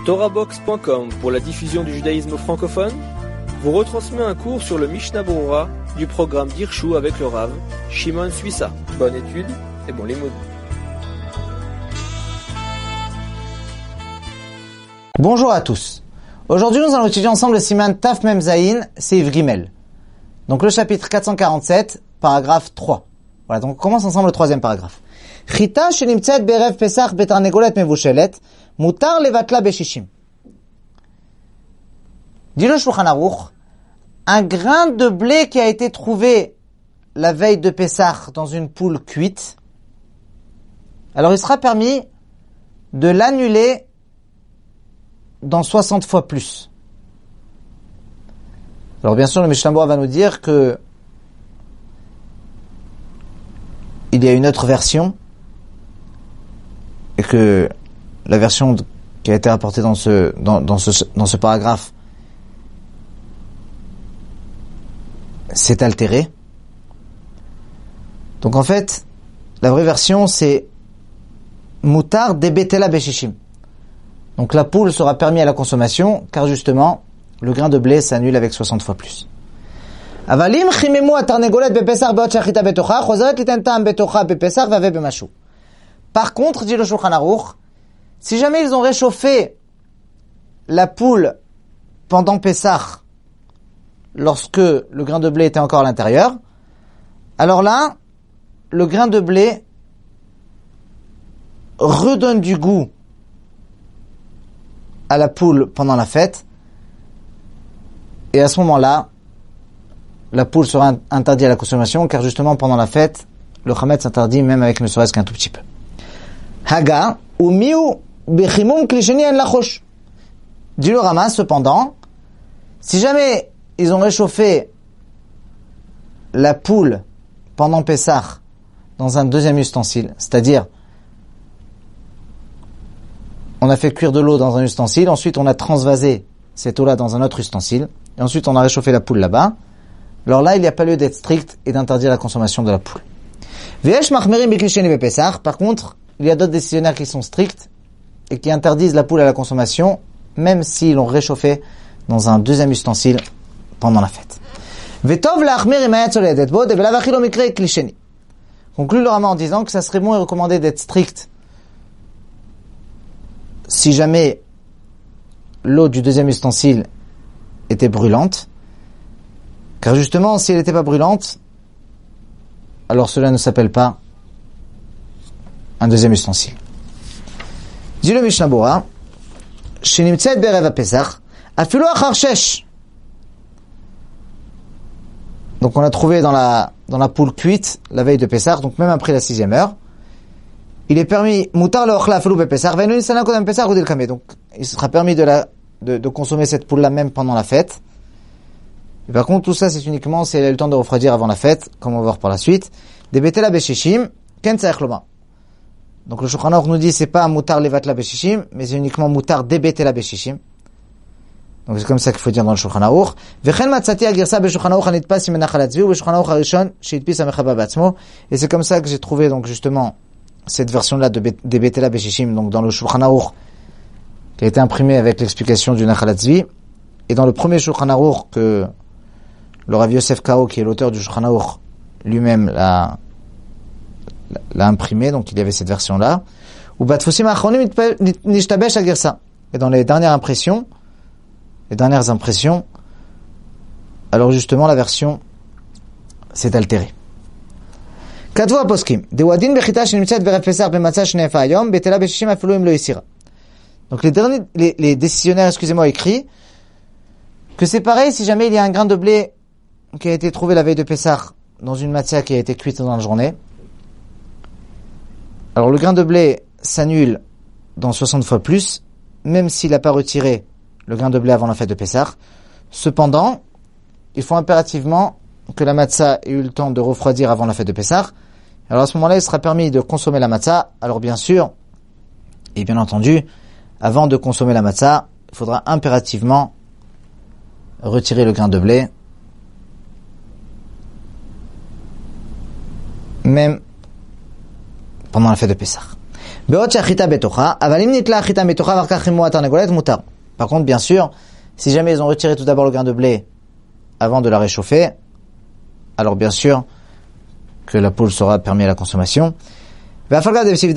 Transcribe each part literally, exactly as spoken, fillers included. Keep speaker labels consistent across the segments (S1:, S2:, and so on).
S1: Torahbox point com pour la diffusion du judaïsme francophone vous retransmet un cours sur le Mishnah Berurah du programme d'Hirshu avec le Rav Shimon Suissa. Bonne étude et bon limoud.
S2: Bonjour à tous. Aujourd'hui, nous allons étudier ensemble le Siman Taf Mem Zayin, Seif Gimel. Donc le chapitre quatre cent quarante-sept, paragraphe trois. Voilà, donc on commence ensemble le troisième paragraphe. Chita shenimtzet berev Pesach betarnegolet mevushelet, mutar levatla beshishim. Dit le Shulchan Aruch, un grain de blé qui a été trouvé la veille de Pesach dans une poule cuite, alors il sera permis de l'annuler dans soixante fois plus. Alors bien sûr, le Mishnah Berurah va nous dire que il y a une autre version et que la version qui a été rapportée dans ce dans, dans ce dans ce paragraphe s'est altérée. Donc en fait, la vraie version c'est mutar debetela beshishim. Donc la poule sera permis à la consommation, car justement, le grain de blé s'annule avec soixante fois plus. Avalim chimemu atarnegolet bepesach beot shachita betocha, chozeret liten ta'am betocha bepesach vave bemashu. Par contre, dit le Shulchan Aruch, si jamais ils ont réchauffé la poule pendant Pesach, lorsque le grain de blé était encore à l'intérieur, alors là, le grain de blé redonne du goût à la poule pendant la fête, et à ce moment-là, la poule sera interdite à la consommation, car justement pendant la fête, le chametz s'interdit même avec ne serait-ce qu'un tout petit peu. Haga ou miu bechimum klisheni en lachosh. Dit le Rama, cependant, si jamais ils ont réchauffé la poule pendant Pessah dans un deuxième ustensile, c'est-à-dire on a fait cuire de l'eau dans un ustensile, ensuite on a transvasé cette eau-là dans un autre ustensile, et ensuite on a réchauffé la poule là-bas, alors là il n'y a pas lieu d'être strict et d'interdire la consommation de la poule. Par contre, il y a d'autres décisionnaires qui sont stricts et qui interdisent la poule à la consommation, même s'ils l'ont réchauffée dans un deuxième ustensile pendant la fête. Conclut le Rama en disant que ça serait bon et recommandé d'être strict si jamais l'eau du deuxième ustensile était brûlante, car justement, si elle n'était pas brûlante, alors cela ne s'appelle pas un deuxième ustensile. Dit le Mishnah Berurah, shenimtzet berev Pesach, afilu achar shesh. Donc on l'a trouvé dans la dans la poule cuite la veille de Pesach, donc même après la sixième heure. Il est permis mutar leochla afilu bepesach ve'enu nisana kodem pesach udil kameh. Donc il sera permis de la de, de consommer cette poule là même pendant la fête. Et par contre tout ça c'est uniquement si elle a eu le temps de refroidir avant la fête, comme on va voir par la suite. Debetela beshishim ken tzarich loma. Donc le Shulchan Aruch nous dit c'est pas mutar levatla beshishim, mais c'est uniquement mutar debetela beshishim. Donc c'est comme ça qu'il faut dire dans le Shulchan Aruch. Vechen matzati agirsa be Shulchan Aruch anitpas imenach alatzvi u be Shulchan Aruch harishon sheitpis amechaba batzmo. Et c'est comme ça que j'ai trouvé donc justement cette version-là de Debetela Beshishim, donc dans le Shulchan Aruch, qui a été imprimé avec l'explication du Nachal HaTzvi, et dans le premier Shulchan Aruch que le Rav Yosef Kao, qui est l'auteur du Shulchan Aruch, lui-même l'a, l'a imprimé, donc il y avait cette version-là. Ou Batfusim Achronim Nishtabesh Agirsa. Et dans les dernières impressions, les dernières impressions, alors justement la version s'est altérée. Donc les derniers, les, les décisionnaires, excusez-moi, écrit que c'est pareil si jamais il y a un grain de blé qui a été trouvé la veille de Pessah dans une matzah qui a été cuite dans la journée. Alors le grain de blé s'annule dans soixante fois plus, même s'il n'a pas retiré le grain de blé avant la fête de Pessah. Cependant, il faut impérativement que la matzah ait eu le temps de refroidir avant la fête de Pessah. Alors à ce moment-là, il sera permis de consommer la matzah. Alors bien sûr, et bien entendu, avant de consommer la matzah, il faudra impérativement retirer le grain de blé, même pendant la fête de Pessah. Par contre, bien sûr, si jamais ils ont retiré tout d'abord le grain de blé avant de la réchauffer, alors bien sûr que la poule sera permis à la consommation. Demande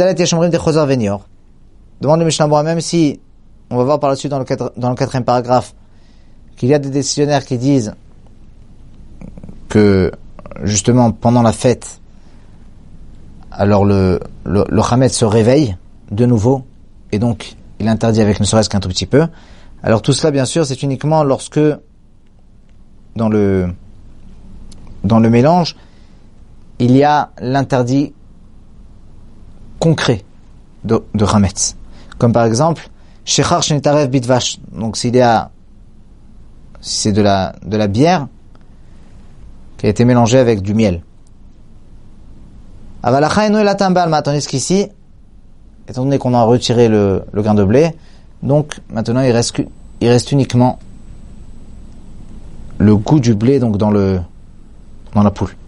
S2: le Mishnah Berurah, même si on va voir par la suite dans le, quatre, dans le quatrième paragraphe qu'il y a des décisionnaires qui disent que justement pendant la fête, alors le le, le Hametz se réveille de nouveau et donc il interdit avec ne serait-ce qu'un tout petit peu. Alors tout cela bien sûr c'est uniquement lorsque dans le dans le mélange il y a l'interdit concret de, de Hametz. Comme par exemple Shechar Shenitarev Bitvash. Donc s'il y a si c'est de la de la bière qui a été mélangée avec du miel. Tandis qu'ici, étant donné qu'on a retiré le, le grain de blé, donc maintenant il reste il reste uniquement le goût du blé donc dans le dans la poule.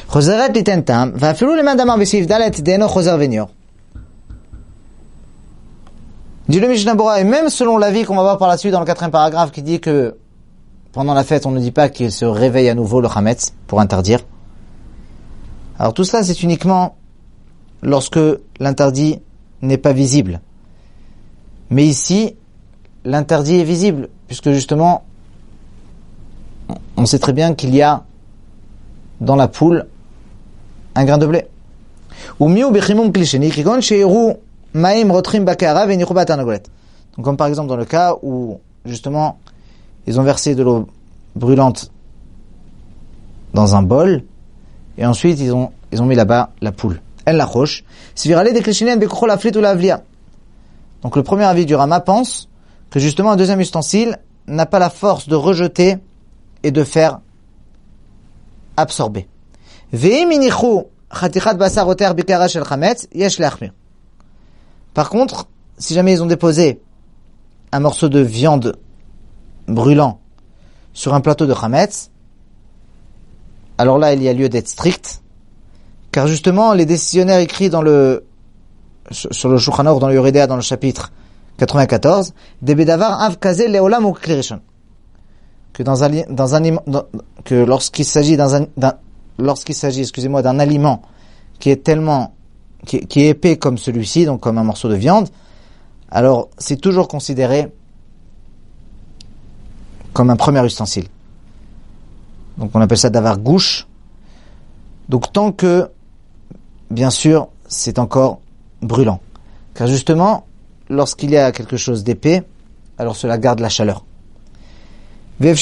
S2: Dit le Mishnah Berurah, et même selon l'avis qu'on va voir par la suite dans le quatrième paragraphe qui dit que pendant la fête on ne dit pas qu'il se réveille à nouveau le Hametz pour interdire. Alors tout cela c'est uniquement lorsque l'interdit n'est pas visible. Mais ici, l'interdit est visible, puisque justement, on sait très bien qu'il y a dans la poule un grain de blé. Donc comme par exemple dans le cas où justement ils ont versé de l'eau brûlante dans un bol et ensuite ils ont ils ont mis là-bas la poule. Elle la roche. Donc le premier avis du Rama pense que justement un deuxième ustensile n'a pas la force de rejeter et de faire absorber. Par contre, si jamais ils ont déposé un morceau de viande brûlant sur un plateau de Hametz, alors là il y a lieu d'être strict, car justement les décisionnaires écrits dans le sur le Shulchan Aruch, dans le Yoredea, dans le chapitre quatre-vingt-quatorze, des bedavar avkaze leolam ou klirishon, que dans un dans un dans, que lorsqu'il s'agit dans un, d'un lorsqu'il s'agit excusez-moi d'un aliment qui est tellement qui, qui est épais comme celui-ci, donc comme un morceau de viande, alors c'est toujours considéré comme un premier ustensile. Donc on appelle ça davar gouche. Donc tant que bien sûr c'est encore brûlant, car justement lorsqu'il y a quelque chose d'épais, alors cela garde la chaleur. Et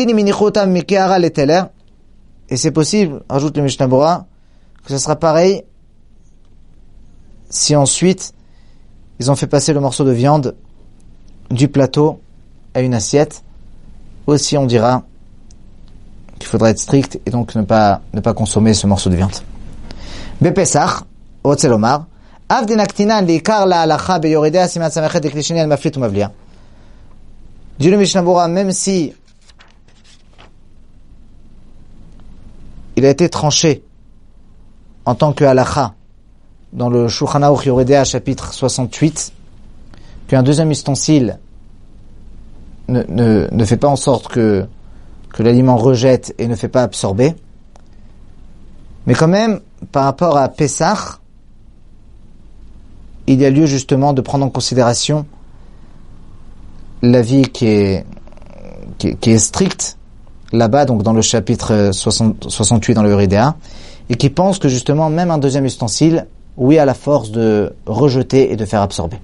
S2: c'est possible, rajoute le Mishnah Berurah, que ce sera pareil si ensuite ils ont fait passer le morceau de viande du plateau à une assiette. Aussi on dira qu'il faudra être strict et donc ne pas ne pas consommer ce morceau de viande. Bepesach, Otzelomar, Avdinaktinan likar la halacha beyoredea siman samachet de klishini al maflit ou mavlia. Dit le Mishnah Berurah, même si il a été tranché en tant que halacha dans le Shulchan Aruch Yoredea chapitre soixante-huit, qu'un deuxième ustensile ne, ne, ne fait pas en sorte que, que l'aliment rejette et ne fait pas absorber. Mais quand même, par rapport à Pessah, il y a lieu justement de prendre en considération l'avis qui est, qui, qui est strict là-bas, donc dans le chapitre soixante, soixante-huit dans le Yoredea, et qui pense que justement même un deuxième ustensile, oui, a la force de rejeter et de faire absorber.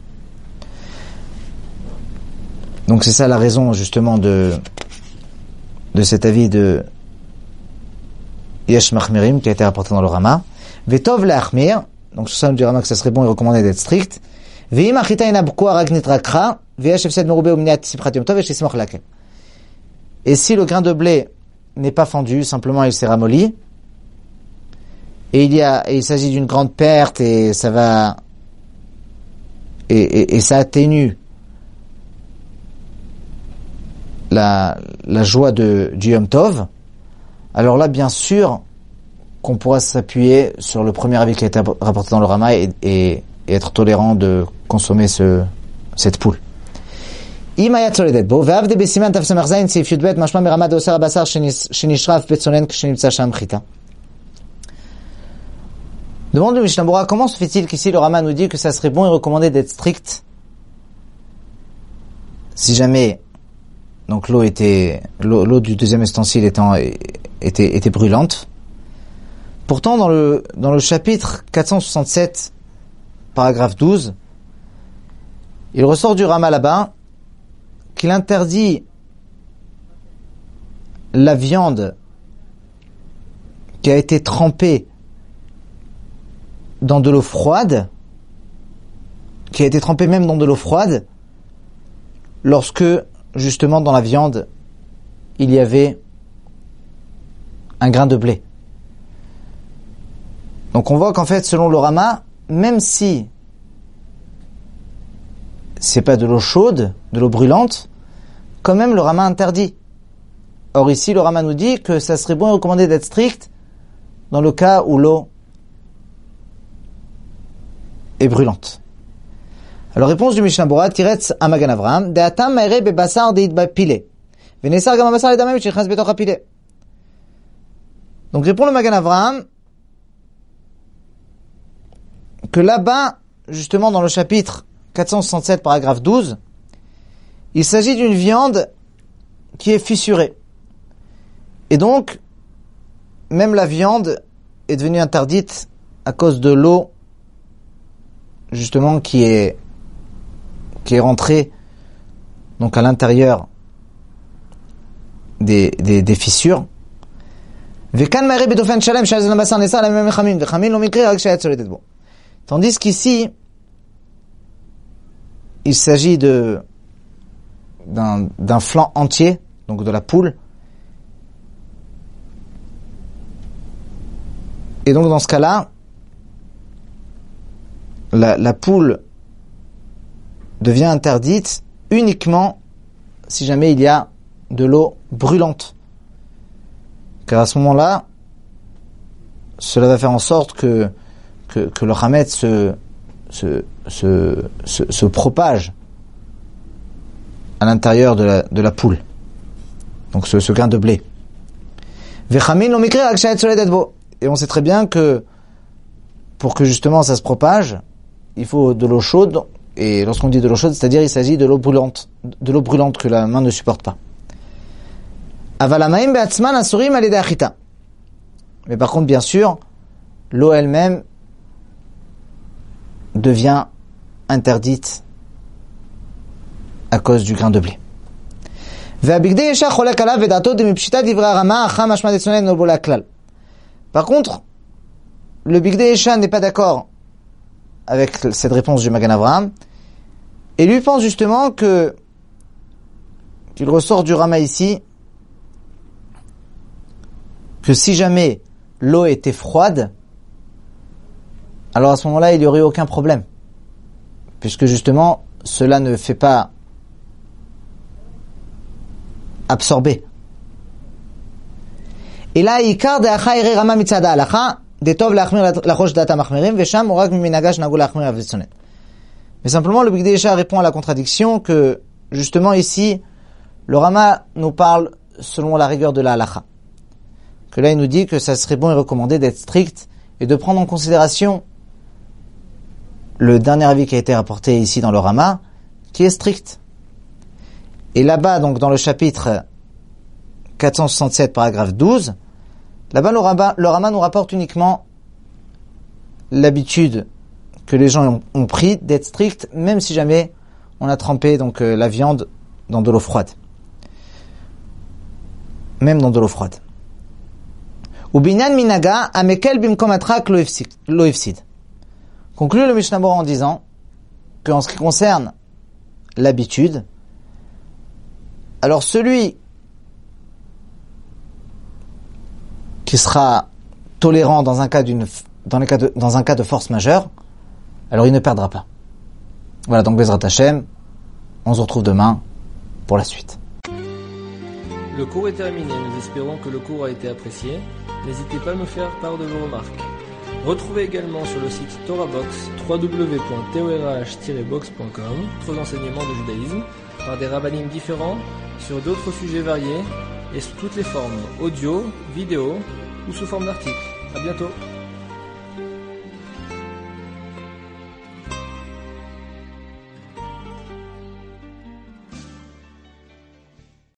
S2: Donc c'est ça la raison justement de de cet avis de Yesh Machmirim qui a été rapporté dans le Rama. Vetov le'achmir, donc sur ça on dit Rama que ça serait bon et recommandé d'être strict. Ve'im achita ina b'kua ragnit rakra, ve'yesh efsed merubeh u'mniat simchat yom tov, yesh lismoch lakel. Et si le grain de blé n'est pas fendu, simplement il s'est ramolli, et il y a, et il s'agit d'une grande perte et ça va, et, et, et ça atténue la, la joie de, du Yom Tov, alors là, bien sûr, qu'on pourra s'appuyer sur le premier avis qui a été rapporté dans le Rama et, et, et être tolérant de consommer ce, cette poule. Demande le Mishnah Berurah, comment se fait-il qu'ici le Rama nous dit que ça serait bon et recommandé d'être strict si jamais donc l'eau était l'eau, l'eau du deuxième ustensile étant était était brûlante. Pourtant dans le dans le chapitre quatre cent soixante-sept paragraphe douze, il ressort du Rama là-bas qu'il interdit la viande qui a été trempée dans de l'eau froide, qui a été trempée même dans de l'eau froide, lorsque, justement, dans la viande, il y avait un grain de blé. Donc on voit qu'en fait, selon le Rama, même si c'est pas de l'eau chaude, de l'eau brûlante, quand même le Rama interdit. Or ici, le Rama nous dit que ça serait bon et recommandé d'être strict dans le cas où l'eau est brûlante. Alors réponse du Mishnah Berurah, Tiretz à Magan Avraham, De'atam ma'ere bebasar de'itba pile, ve'nesar gam ha'basar ledamem shechnas betoch ha'pile. Donc répond le Magan Avraham que là-bas, justement dans le chapitre quatre cent soixante-sept, paragraphe douze, il s'agit d'une viande qui est fissurée. Et donc, même la viande est devenue interdite à cause de l'eau, justement, qui est, qui est rentrée, donc à l'intérieur des, des, des fissures. Tandis qu'ici, il s'agit de d'un, d'un flanc entier, donc de la poule. Et donc dans ce cas-là, la, la poule devient interdite uniquement si jamais il y a de l'eau brûlante. Car à ce moment-là, cela va faire en sorte que que, que le chametz se se, se se se propage à l'intérieur de la de la poule. Donc ce, ce grain de blé. Et on sait très bien que pour que justement ça se propage, il faut de l'eau chaude. Et lorsqu'on dit de l'eau chaude, c'est-à-dire il s'agit de l'eau brûlante, de l'eau brûlante que la main ne supporte pas. Mais par contre, bien sûr, l'eau elle-même devient interdite à cause du grain de blé. Par contre, le Bigdei Yesha n'est pas d'accord avec cette réponse du Magan Avraham, et lui pense justement que qu'il ressort du Rama ici que si jamais l'eau était froide, alors à ce moment-là il n'y aurait aucun problème, puisque justement cela ne fait pas absorber. Et là, Ikar de Acha ere Rama mitzada alacha, de tov lachmir lachosh data machmirim, vesham orag minagash nagu lachmir avitzonet. Mais simplement, le Bigdei Yesha répond à la contradiction que, justement ici, le Rama nous parle selon la rigueur de la halacha. Que là, il nous dit que ça serait bon et recommandé d'être strict et de prendre en considération le dernier avis qui a été rapporté ici dans le Rama, qui est strict. Et là-bas, donc, dans le chapitre quatre cent soixante-sept, paragraphe douze, là-bas, le Rama, le Rama nous rapporte uniquement l'habitude que les gens ont, ont pris d'être strict, même si jamais on a trempé donc euh, la viande dans de l'eau froide. Même dans de l'eau froide. Ou binyan minaga amekel bimkom atrak lo ifsid. Conclut le Mishnah Berurah en disant qu'en ce qui concerne l'habitude, alors celui qui sera tolérant dans un cas d'une dans, les cas de, dans un cas de force majeure, alors il ne perdra pas. Voilà, donc Bezrat Hashem, on se retrouve demain pour la suite.
S1: Le cours est terminé, nous espérons que le cours a été apprécié. N'hésitez pas à nous faire part de vos remarques. Retrouvez également sur le site TorahBox w w w point torah tiret box point com d'autres enseignements de judaïsme par des rabbinim différents sur d'autres sujets variés et sous toutes les formes, audio, vidéo ou sous forme d'articles. À bientôt.